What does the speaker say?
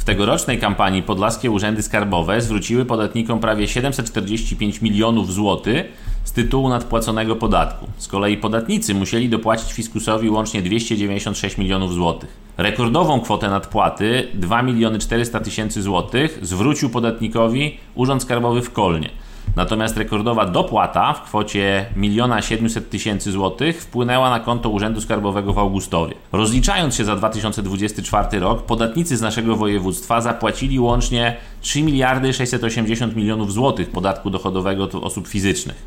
W tegorocznej kampanii podlaskie urzędy skarbowe zwróciły podatnikom prawie 745 milionów złotych z tytułu nadpłaconego podatku. Z kolei podatnicy musieli dopłacić fiskusowi łącznie 296 milionów złotych. Rekordową kwotę nadpłaty 2 400 000 złotych zwrócił podatnikowi Urząd Skarbowy w Kolnie. Natomiast rekordowa dopłata w kwocie 1 700 000 złotych wpłynęła na konto Urzędu Skarbowego w Augustowie. Rozliczając się za 2024 rok, podatnicy z naszego województwa zapłacili łącznie 3 680 milionów złotych podatku dochodowego od osób fizycznych.